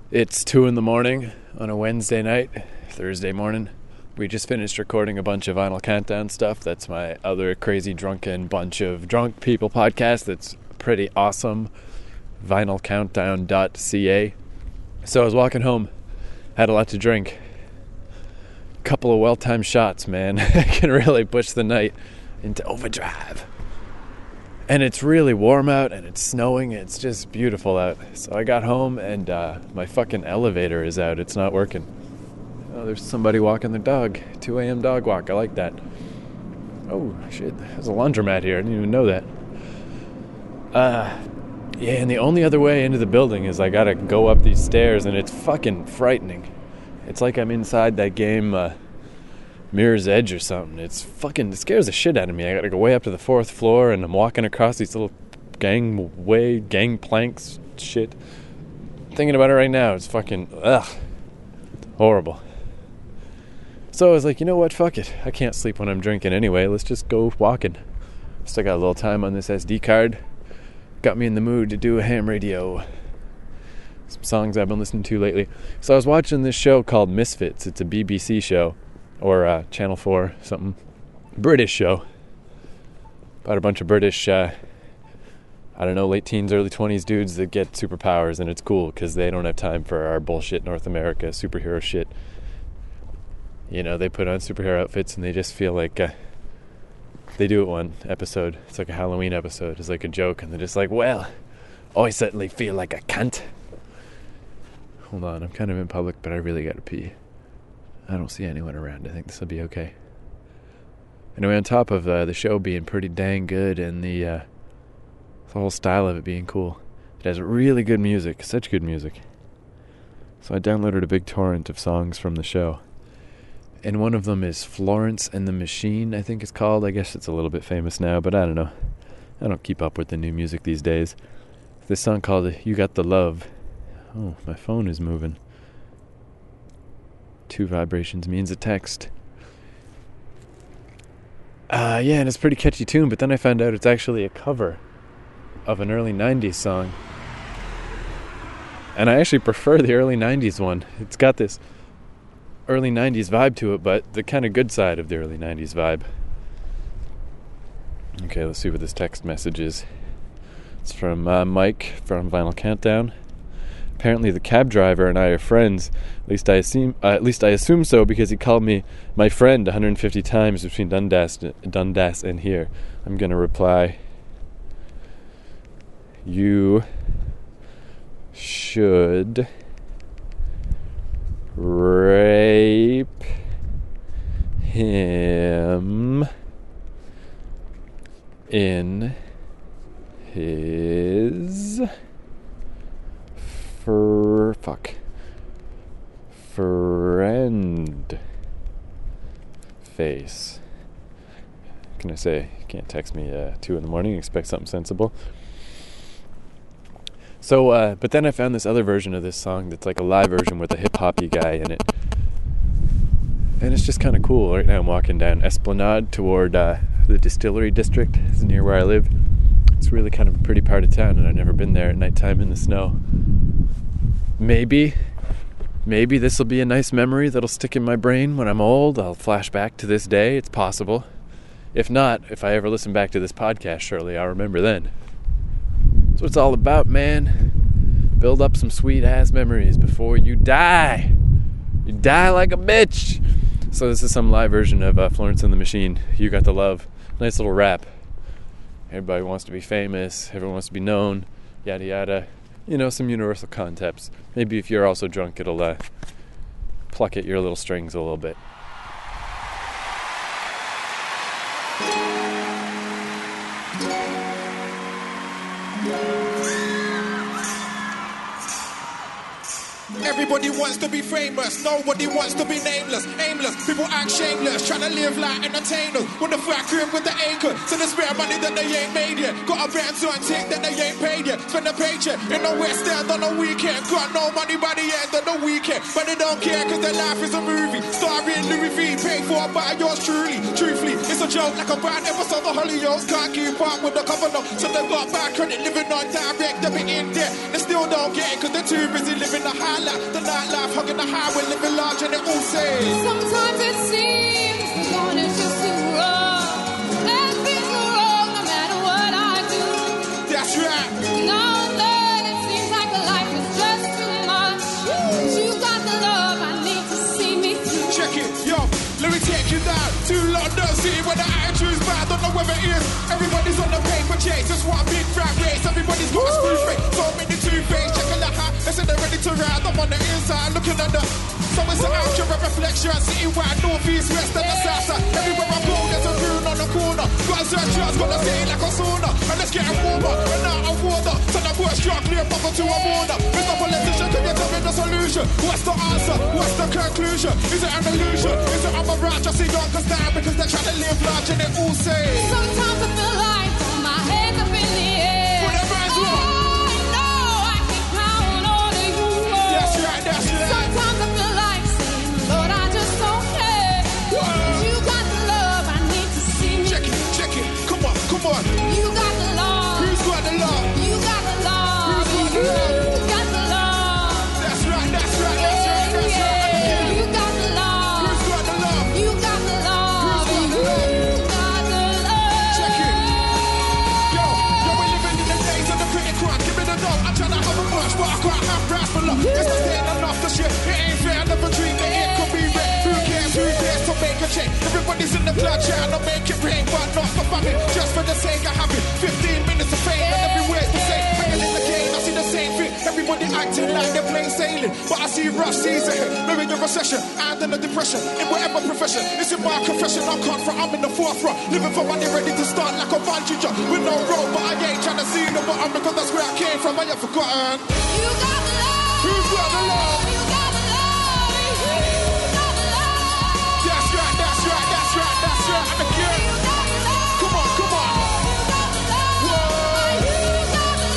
It's 2 in the morning on a Wednesday night, Thursday morning. We just finished recording a bunch of Vinyl Countdown stuff. That's my other crazy drunken bunch of drunk people podcast that's pretty awesome. vinylcountdown.ca. So I was walking home, had a lot to drink. Couple of well-timed shots, man. I can really push the night into overdrive. And it's really warm out, and it's snowing, and it's just beautiful out. So I got home, and my fucking elevator is out. It's not working. Oh, there's somebody walking their dog. 2 a.m. dog walk. I like that. Oh, shit. There's a laundromat here. I didn't even know that. Yeah, and the only other way into the building is I gotta go up these stairs, and it's fucking frightening. It's like I'm inside that game, Mirror's Edge or something. It scares the shit out of me. I gotta go way up to the 4th floor, and I'm walking across these little gang planks shit. Thinking about it right now, it's fucking, horrible. So I was like, you know what, fuck it. I can't sleep when I'm drinking anyway. Let's just go walking. Still got a little time on this SD card. Got me in the mood to do a ham radio. Some songs I've been listening to lately. So I was watching this show called Misfits. It's a BBC show. Or Channel 4, something. British show. About a bunch of British, late teens, early 20s dudes that get superpowers, and it's cool because they don't have time for our bullshit North America superhero shit. You know, they put on superhero outfits and they just feel like they do it one episode. It's like a Halloween episode. It's like a joke, and they're just like, well, I certainly feel like a cunt. Hold on, I'm kind of in public, but I really gotta pee. I don't see anyone around. I think this will be okay. Anyway, on top of the show being pretty dang good and the whole style of it being cool, it has really good music. Such good music. So I downloaded a big torrent of songs from the show. And one of them is Florence and the Machine, I think it's called. I guess it's a little bit famous now, but I don't know. I don't keep up with the new music these days. This song called You Got the Love. Oh, my phone is moving. 2 vibrations means a text. And it's a pretty catchy tune, but then I found out it's actually a cover of an early 90s song. And I actually prefer the early 90s one. It's got this early 90s vibe to it, but the kind of good side of the early 90s vibe. Okay, let's see what this text message is. It's from Mike from Vinyl Countdown. Apparently the cab driver and I are friends. At least I assume so, because he called me my friend 150 times between Dundas and here. I'm going to reply, you should rape him in his friend face. What can I say? You can't text me 2 in the morning and expect something sensible. So, but then I found this other version of this song that's like a live version with a hip-hoppy guy in it. And it's just kind of cool. Right now I'm walking down Esplanade toward the Distillery District. It's near where I live. It's really kind of a pretty part of town, and I've never been there at nighttime in the snow. Maybe this will be a nice memory that'll stick in my brain when I'm old. I'll flash back to this day. It's possible. If not, if I ever listen back to this podcast, surely I'll remember then. That's what it's all about, man. Build up some sweet-ass memories before you die. You die like a bitch. So this is some live version of Florence and the Machine. You Got the Love. Nice little rap. Everybody wants to be famous. Everyone wants to be known. Yada, yada. You know, some universal concepts. Maybe if you're also drunk, it'll pluck at your little strings a little bit. Everybody wants to be famous, nobody wants to be nameless, aimless. People act shameless, trying to live like entertainers. With the fat crib with the acre, so they spare money that they ain't made yet. Got a Benz on tick that they ain't paid yet. Spend a paycheck in the West End on the weekend. Got no money by the end of the weekend, but they don't care cause their life is a movie. Starring Louis V, paid for by yours truly. Truthfully, it's a joke like a bad episode of Hollyoaks. Can't keep up with the cover note, so they've got bad credit living on direct debit in debt. They still don't get it cause they're too busy living the high nightlife, the nightlife, hugging the highway, living large, and it all says. Sometimes it seems the going is just too rough. And things are wrong no matter what I do. That's right. Now and then it seems like life is just too much. But you got the love I need to see me through. Check it, yo. Let me take you down to London City where the attitude's bad. Don't know whether it is. Everybody's on the paper chase. Just one big fat race. Everybody's got a screw face. So many two-face. Checking the hat. They say they're ready to ride. I'm on the inside looking at the. So it's an accurate reflection. Citywide, north, east, west, and the south side. Everywhere I go, there's a rune on the corner. Got a search, got to stay like a sauna. And let's get it warmer. And now I'm water. So the worst struck near bubble to a border. Mr. Politician, can you tell me the solution? What's the answer? What's the conclusion? Is it an illusion? Is it I'm a right? I see youngers down because they're trying to live large and it all says. Sometimes I feel like throw my hands up in the air. Put them hands up. I know I can count on you. That's right, that's right. Sometimes I feel like saying, Lord, I just don't care. You got the love I need to see me. Check it. Come on, come on. You got the love. Who's got the love? You got the love. Who's got the love? You got the love. That's right, that's right, that's right, that's right. You got the love. Who's got the love? You got the love. Who's got the love? You got the love. Check it. Yo, we're living in the days of the pretty crime. Give me the dough. I'm trying to have a bunch, but I can't have price for love. It's not staying enough to shit. It ain't fair, never dream that it could be red. Who cares to make a change? Everybody's in the blood, trying to make it rain, but not for famine. Just for the sake of having 15 minutes of fame, and everywhere's the same. Hanging in the game, I see the same thing. Everybody acting like they're plain sailing, but I see rough seas ahead. Maybe a recession and then a depression. In whatever profession, it's in my confession. I'm confident, I'm in the forefront, living for money, ready to start like a bungee jump. With no road, but I ain't trying to see the bottom because that's where I came from. I ain't forgotten. You got the love. Who's got the love? You got the love. You got the love. That's right, that's right, that's right, that's right. And again, You got the love. come on, come on. You got the love. Whoa. You got the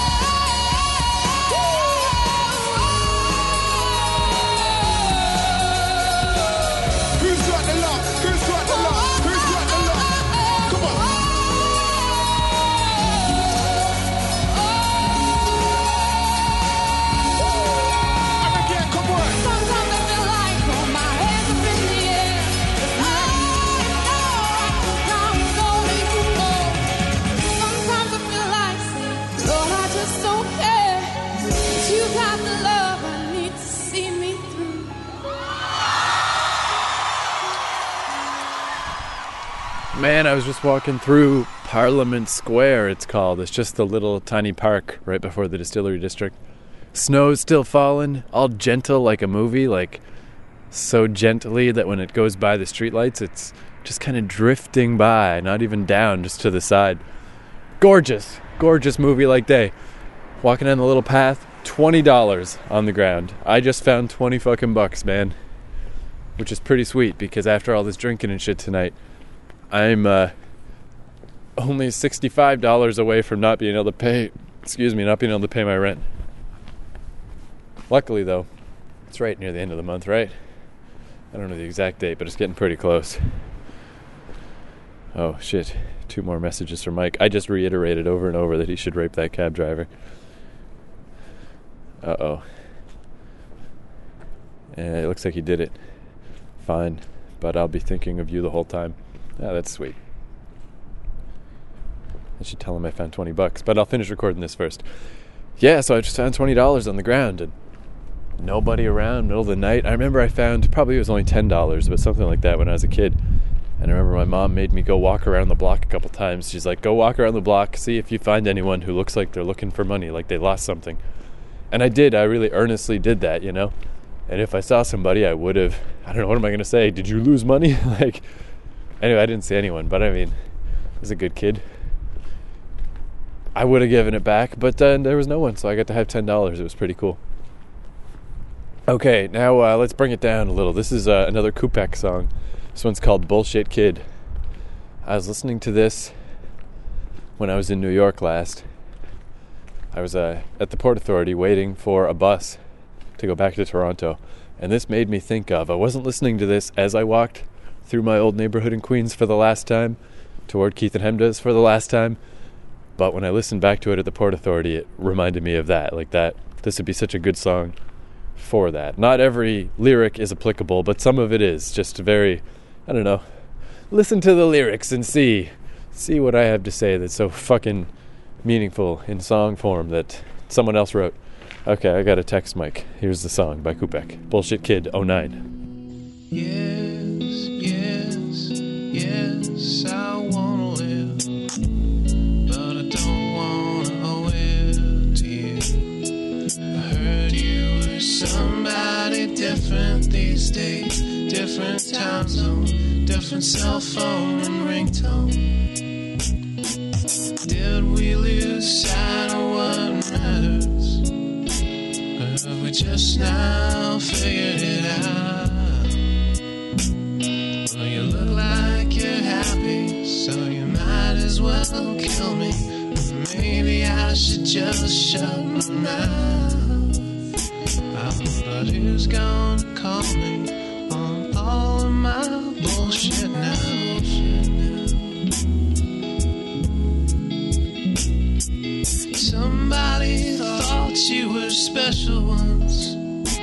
Who's got the love? Who's got the love? Who's got the love? Come on. And again, come on. Sometimes I feel like throw my hands up in the air. I know I can count on you. Sometimes I feel like saying, Lord, I just don't care. But you got the love I need to see me through. Man, I was just walking through Parliament Square, it's called. It's just a little tiny park right before the Distillery District. Snow's still falling, all gentle like a movie, like so gently that when it goes by the streetlights, it's just kind of drifting by, not even down, just to the side. Gorgeous, gorgeous movie-like day. Walking down the little path, $20 on the ground. I just found 20 fucking bucks, man. Which is pretty sweet, because after all this drinking and shit tonight, I'm only $65 away from not being able to pay my rent. Luckily, though, it's right near the end of the month, right? I don't know the exact date, but it's getting pretty close. Oh, shit. 2 more messages from Mike. I just reiterated over and over that he should rape that cab driver. Uh-oh. It looks like he did it. Fine. But I'll be thinking of you the whole time. Ah, that's sweet. I should tell him I found 20 bucks, but I'll finish recording this first. Yeah, so I just found $20 on the ground, and nobody around, middle of the night. I remember I found, probably it was only $10, but something like that when I was a kid. And I remember my mom made me go walk around the block a couple times. She's like, go walk around the block, see if you find anyone who looks like they're looking for money, like they lost something. And I did. I really earnestly did that, you know? And if I saw somebody, I would have, I don't know, what am I going to say? Did you lose money? Anyway, I didn't see anyone, but I mean, I was a good kid. I would have given it back, but then there was no one, so I got to have $10. It was pretty cool. Okay, now let's bring it down a little. This is another Kupek song. This one's called Bullshit Kid. I was listening to this when I was in New York last. I was at the Port Authority waiting for a bus to go back to Toronto, and this made me think of, I wasn't listening to this as I walked through my old neighborhood in Queens for the last time, toward Keith and Hemda's for the last time, but when I listened back to it at the Port Authority, it reminded me of that, like that. This would be such a good song for that. Not every lyric is applicable, but some of it is. Just very, I don't know. Listen to the lyrics and see what I have to say that's so fucking meaningful in song form that someone else wrote. Okay, I got a text mic. Here's the song by Kupek. Bullshit Kid 09. Yes, yes, yes, I wanna live, but I don't wanna owe it to you. I heard you were somebody different these days, different time zone, different cell phone and ringtone. Did we lose sight of what matters? Or have we just now figured it out? Well, you look like you're happy, so you might as well kill me. Maybe I should just shut my mouth. But who's gonna call me on all of my bullshit now? Somebody thought you were special once.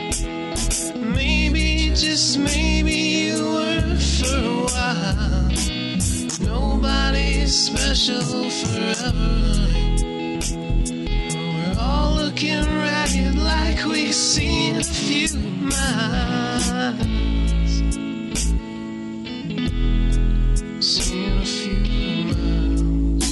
Maybe, just maybe you were for a while. Nobody's special forever, honey. We're all looking ragged like we've seen a few miles. Seen a few miles.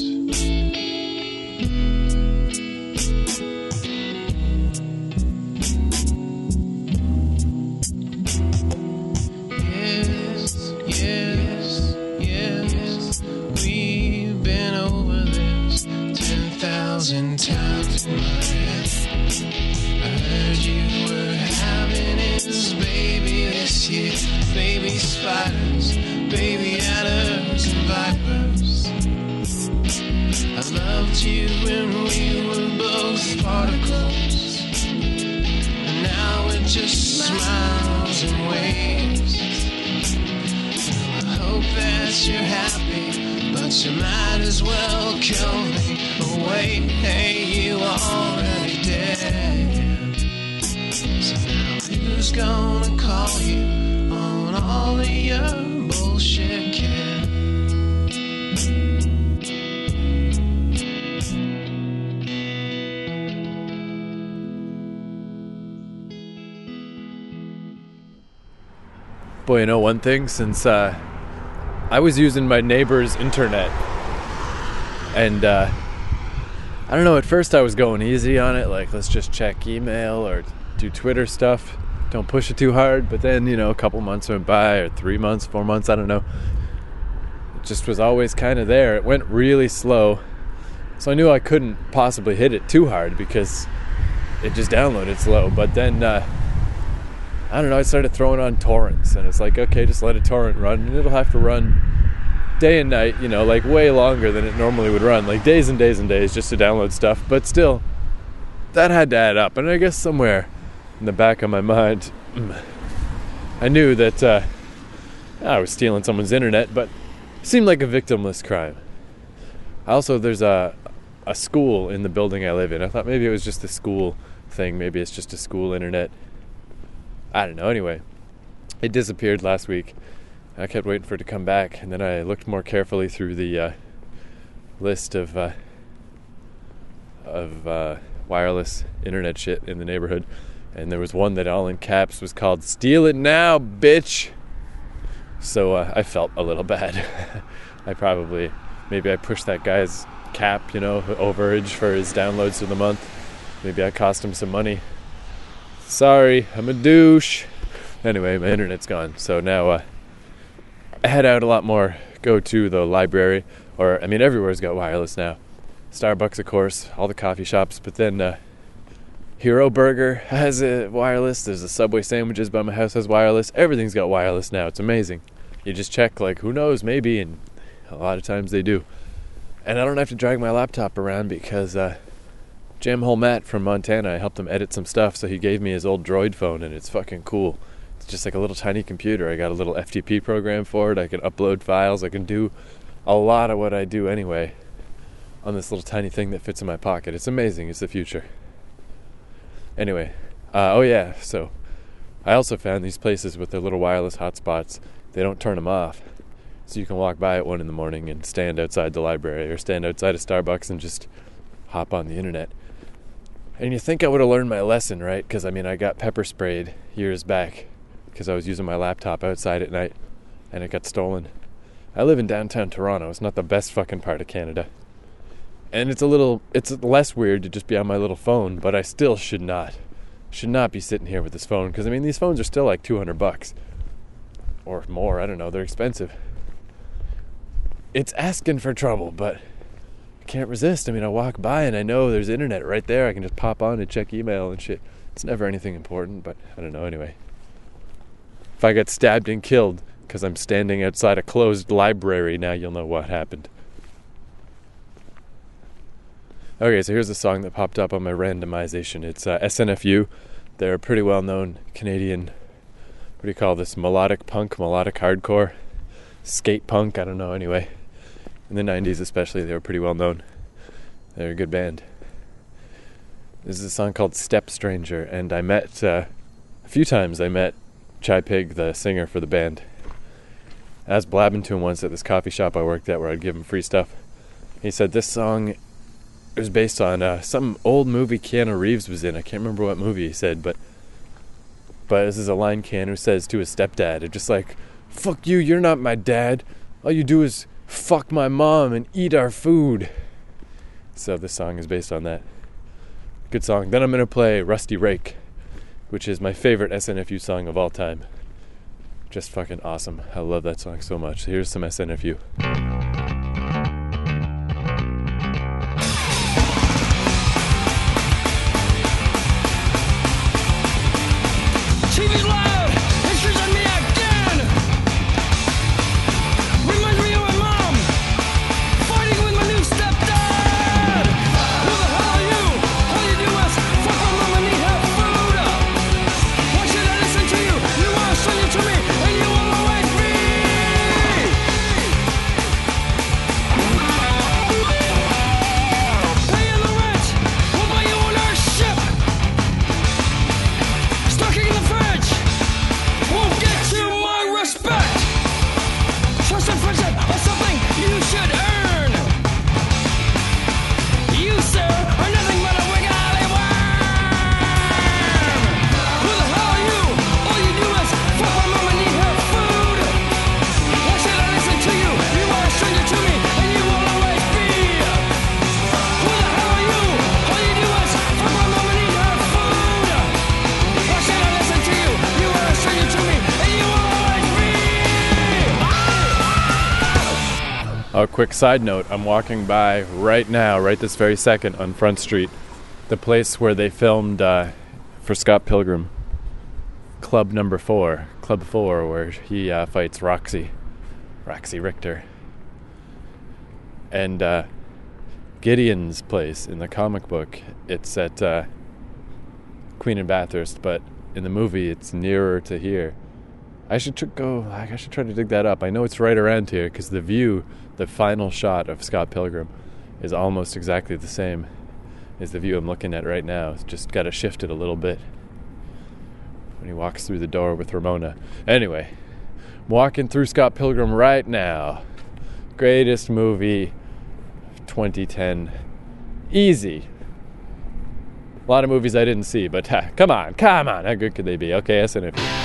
Yes, yes, we've been over this 10,000 times in my head. I heard you were having his baby this year. Baby spiders, baby adders and vipers. I loved you when we were both particles, and now it just smiles and waves. I hope that you're happy, but you might as well kill me. Oh wait, hey, you already dead. So now who's gonna call you on all of your bullshit, kid? Boy, you know one thing, since I was using my neighbor's internet, and I don't know, at first I was going easy on it, like let's just check email or do Twitter stuff, don't push it too hard, but then, you know, a couple months went by, or 3 months, 4 months, I don't know, it just was always kind of there. It went really slow, so I knew I couldn't possibly hit it too hard because it just downloaded slow. But then I don't know, I started throwing on torrents, and it's like, okay, just let a torrent run, and it'll have to run day and night, you know, like way longer than it normally would run, like days and days and days just to download stuff. But still, that had to add up, and I guess somewhere in the back of my mind, I knew that I was stealing someone's internet, but it seemed like a victimless crime. Also, there's a school in the building I live in. I thought maybe it was just a school thing, maybe it's just a school internet. I don't know. Anyway, it disappeared last week. I kept waiting for it to come back, and then I looked more carefully through the list of wireless internet shit in the neighborhood, and there was one that all in caps was called "Steal It Now, Bitch." So I felt a little bad. Maybe I pushed that guy's cap, you know, overage for his downloads of the month. Maybe I cost him some money. Sorry, I'm a douche. Anyway, my internet's gone, so now I head out a lot more, go to the library, or, I mean, everywhere's got wireless now. Starbucks, of course, all the coffee shops, but then Hero Burger has a wireless, there's a Subway sandwiches by my house has wireless, everything's got wireless now, it's amazing. You just check, like, who knows, maybe, and a lot of times they do. And I don't have to drag my laptop around because Jamhole Matt from Montana, I helped him edit some stuff, so he gave me his old Droid phone, and it's fucking cool. It's just like a little tiny computer. I got a little FTP program for it. I can upload files. I can do a lot of what I do anyway on this little tiny thing that fits in my pocket. It's amazing. It's the future. Anyway, Oh yeah, so I also found these places with their little wireless hotspots. They don't turn them off. So you can walk by at 1 in the morning and stand outside the library or stand outside a Starbucks and just hop on the internet. And you think I would have learned my lesson, right? Because, I mean, I got pepper sprayed years back because I was using my laptop outside at night and it got stolen. I live in downtown Toronto. It's not the best fucking part of Canada. And it's less weird to just be on my little phone, but I still should not be sitting here with this phone because, I mean, these phones are still like $200 or more. I don't know. They're expensive. It's asking for trouble, but can't resist. I mean, I walk by and I know there's internet right there. I can just pop on and check email and shit. It's never anything important, but I don't know. Anyway, if I get stabbed and killed because I'm standing outside a closed library, now you'll know what happened. Okay, so here's a song that popped up on my randomization. It's SNFU. They're a pretty well-known Canadian, what do you call this, melodic punk, melodic hardcore, skate punk, I don't know, anyway. In the 90s especially, they were pretty well known. They're a good band. This is a song called Step Stranger, and I met, a few times I met Chai Pig, the singer for the band. I was blabbing to him once at this coffee shop I worked at where I'd give him free stuff. He said this song was based on some old movie Keanu Reeves was in. I can't remember what movie he said, but this is a line Keanu says to his stepdad. It's just like, fuck you, you're not my dad. All you do is fuck my mom and eat our food. So this song is based on that. Good song. Then I'm going to play Rusty Rake, which is my favorite SNFU song of all time. Just fucking awesome. I love that song so much. Here's some SNFU. TV's loud, history's on me again. Reminds me of my mom, fighting with my new stepdad. Who the hell are you? All you do is fuck my mom and eat her food. Why should I listen to you? You are a stranger to me, and you will always be. Paying the rent, we'll buy you on our ship. Stocking in the fridge won't get you my respect. Trust and friendship are something you should earn. You, sir, are nothing but a wiggly worm. Who the hell are you? All you do is fuck my mom and eat her food. Why should I listen to you? You are a stranger to me, and you will always be. Who the hell are you? All you do is fuck my mom and eat her food. Why should I listen to you? You are a stranger to me, and you will always be. A quick side note, I'm walking by right now, right this very second, on Front Street, the place where they filmed for Scott Pilgrim, Club 4, where he fights Roxy Richter. And Gideon's place in the comic book, it's at Queen and Bathurst, but in the movie it's nearer to here. I should try to dig that up. I know it's right around here because the view, the final shot of Scott Pilgrim, is almost exactly the same as the view I'm looking at right now. It's just got to shift it a little bit when he walks through the door with Ramona. Anyway, I'm walking through Scott Pilgrim right now. Greatest movie of 2010. Easy. A lot of movies I didn't see, but come on, how good could they be? Okay, SNFU.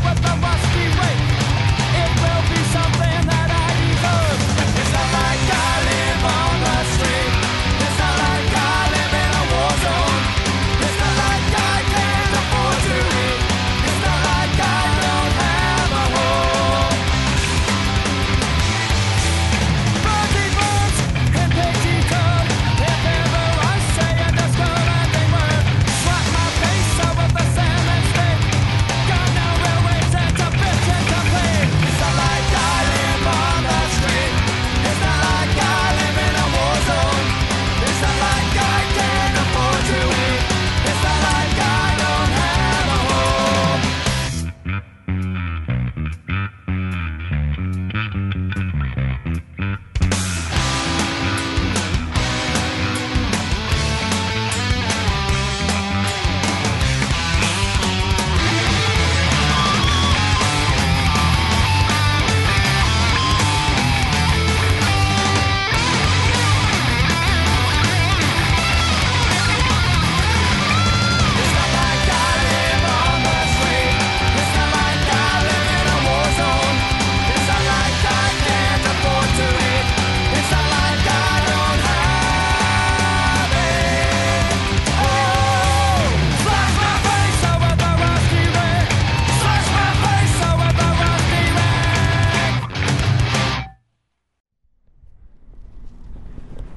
It will be something that I deserve. It's not like I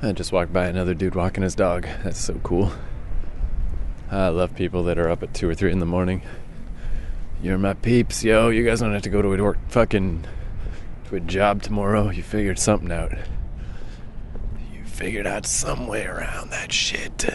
I just walked by another dude walking his dog. That's so cool. I love people that are up at 2 or 3 in the morning. You're my peeps, yo. You guys don't have to go to work to a job tomorrow. You figured something out. You figured out some way around that shit.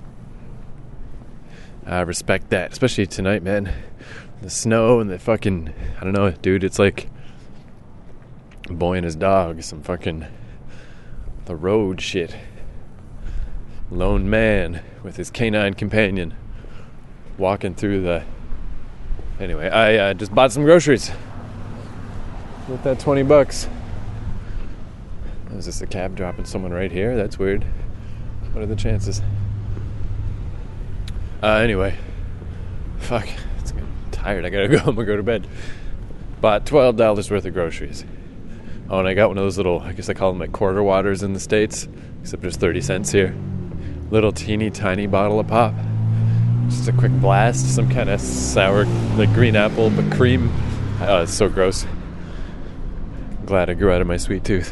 I respect that, especially tonight, man. The snow and the fucking, I don't know, dude, it's like a boy and his dog, some fucking the road shit. Lone man with his canine companion walking through the... Anyway, I just bought some groceries with that $20. Is this a cab dropping someone right here? That's weird. What are the chances? Anyway, fuck, it's getting tired. I gotta go. I'm gonna go to bed. Bought $12 worth of groceries. Oh, and I got one of those little, I guess I call them like quarter waters in the States, except there's 30 cents here. Little teeny tiny bottle of pop. Just a quick blast, some kind of sour, like green apple, but cream. Oh, it's so gross. Glad I grew out of my sweet tooth.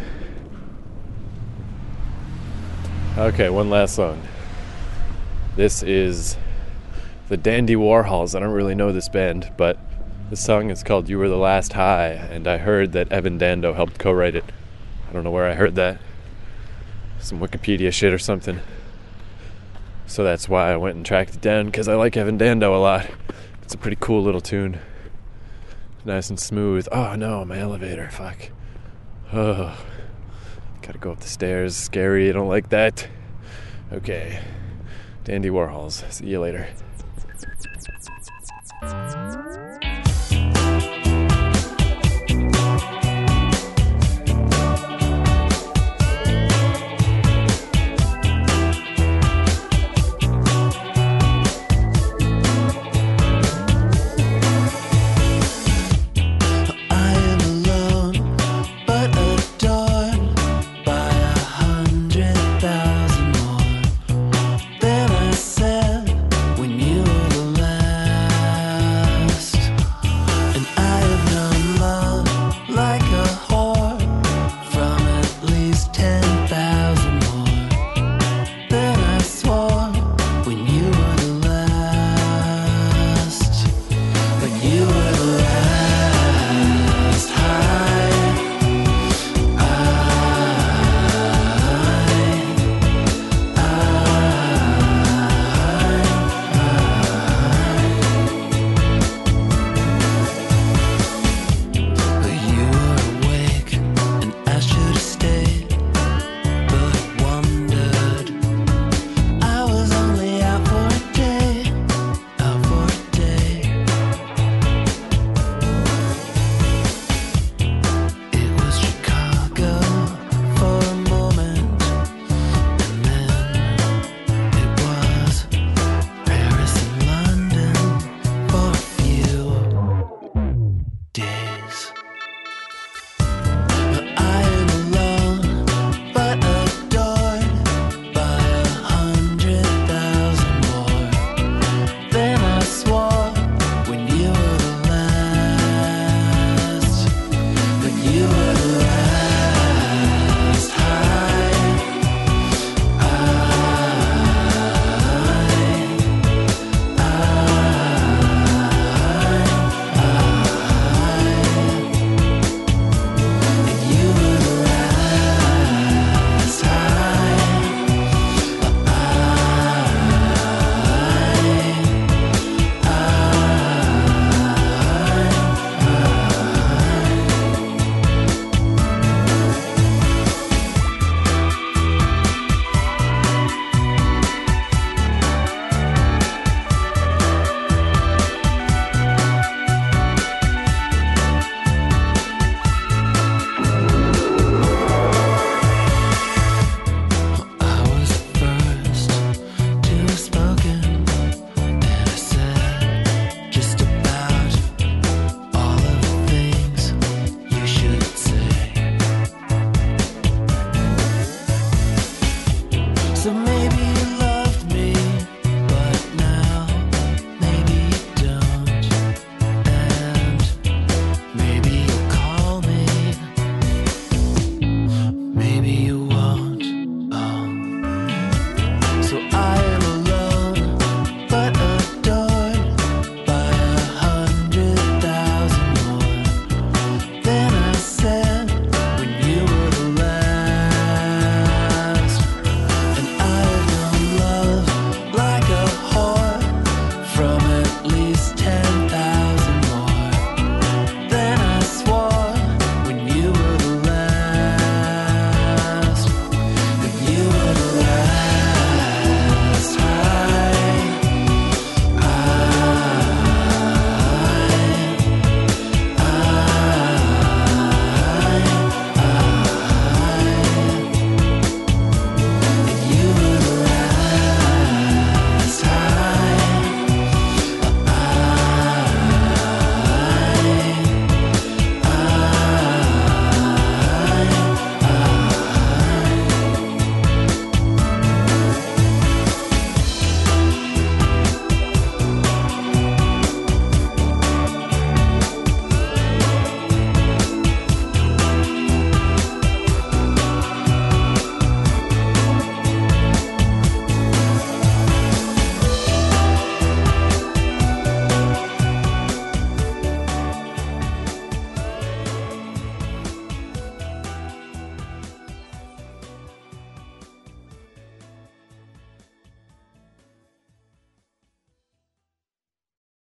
Okay, one last song. This is the Dandy Warhols. I don't really know this band, but the song is called You Were the Last High, and I heard that Evan Dando helped co-write it. I don't know where I heard that. Some Wikipedia shit or something. So that's why I went and tracked it down, because I like Evan Dando a lot. It's a pretty cool little tune. Nice and smooth. Oh no, my elevator, fuck. Oh, gotta go up the stairs. Scary, I don't like that. Okay. Dandy Warhols. See you later.